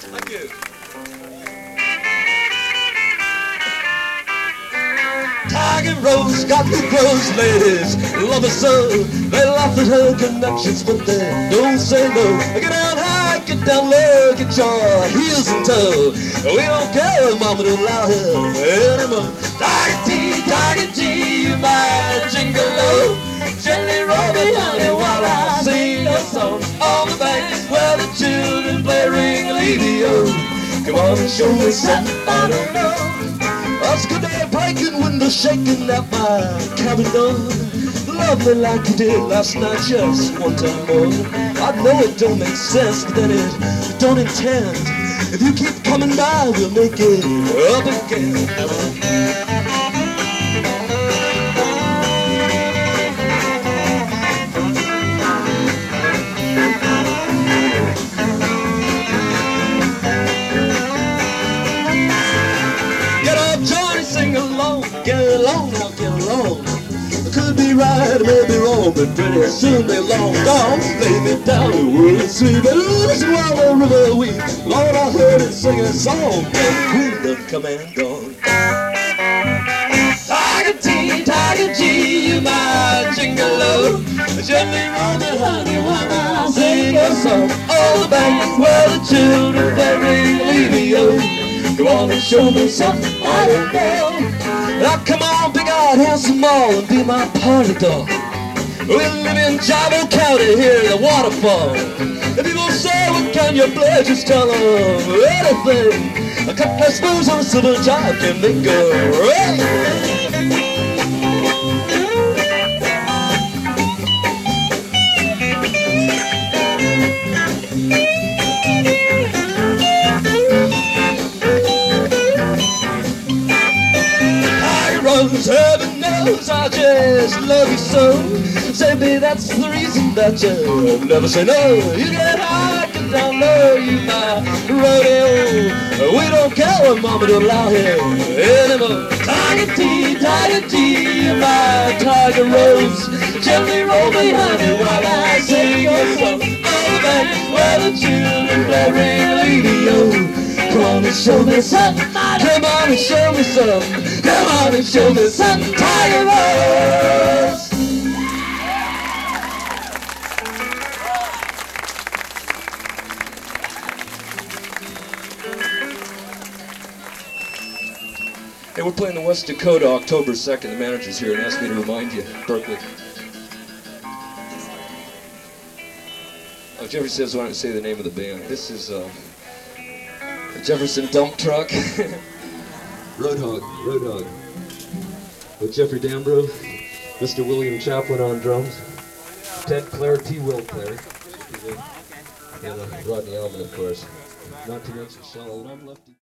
Thank you. Tiger Rose got the gross ladies, love her so. They laugh at her connections, but they don't say no. Get down high, get down low, get your heels in tow. We don't care if mama don't allow her anymore. Tiger T, you my gigolo. Gently roll me, honey, while I sing a song on the banks where the children play ring-a-lee-dee-o. Come on and show me something I don't know. It's good day breaking, windows shaking at my cabin door. Love me like you did last night, just one time more. I know it don't make sense, but then it don't intend. If you keep coming by, we'll make it up again. Sing along, get along, now get along. I could be right, I may be wrong, but pretty soon they're long gone. Lay me down the world sleep, and listen while the river weeps. Lord, I heard it sing a song, and queen done come and gone. Tiger G, you my gigolo. Gently roll me, honey, while I sing a song. All the banks where the children play ring-a-lee-dee-o. Come on and show me something I don't know. Now come on, big-eyed, handsome all, and be my party dog. We live in Jabo County here at the waterfall. If people say, what can you play? Just tell them anything. A couple of spoons on a silver jar can make a rain. Heaven knows I just love you so. Say me that's the reason that you never say no. You get high, get down low, you my rodeo. We don't care what mama don't allow here anymore. Tiger T, you my Tiger Rose. Gently roll me, honey, while I sing your song. All the banks where the children play ring-a-lee-dee-o. Come on and show me something. Come on and show me something. Come on and show me something. Tiger Rose. Hey, we're playing in West Dakota October 2nd. The manager's here and asked me to remind you, Berkeley. Oh, Jeffrey says, why don't you say the name of the band? This is Jefferson Dump Truck. Roadhog. With Jeffrey Dambro, Mr. William Chaplin on drums, Ted Clare, T. Will Clare, and Rodney Alvin, of course. Not to mention Shell, and I'm Lefty.